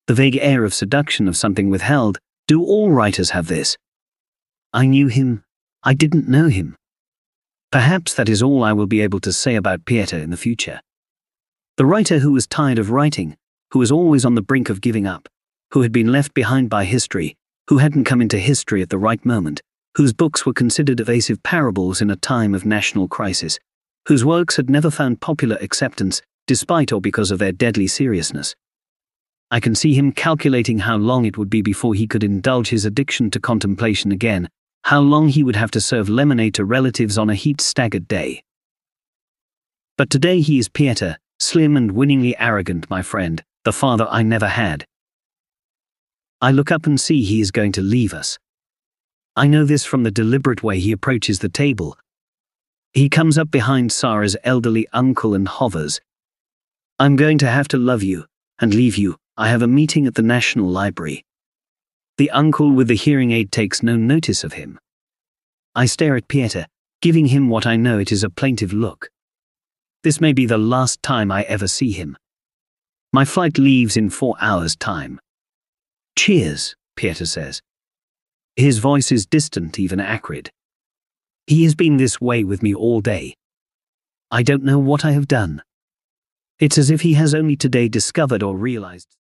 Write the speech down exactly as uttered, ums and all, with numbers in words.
The vague air of seduction of something withheld. Do all writers have this? I knew him. I didn't know him. Perhaps that is all I will be able to say about Pieter in the future. The writer who was tired of writing, who was always on the brink of giving up, who had been left behind by history, who hadn't come into history at the right moment, whose books were considered evasive parables in a time of national crisis, whose works had never found popular acceptance, despite or because of their deadly seriousness. I can see him calculating how long it would be before he could indulge his addiction to contemplation again, how long he would have to serve lemonade to relatives on a heat-staggered day. But today he is Pieter, slim and winningly arrogant, my friend, the father I never had. I look up and see he is going to leave us. I know this from the deliberate way he approaches the table. He comes up behind Sarah's elderly uncle and hovers. I'm going to have to love you, and leave you. I have a meeting at the National Library. The uncle with the hearing aid takes no notice of him. I stare at Pieter, giving him what I know it is a plaintive look. This may be the last time I ever see him. My flight leaves in four hours' time. Cheers, Pieter says. His voice is distant, even acrid. He has been this way with me all day. I don't know what I have done. It's as if he has only today discovered or realized.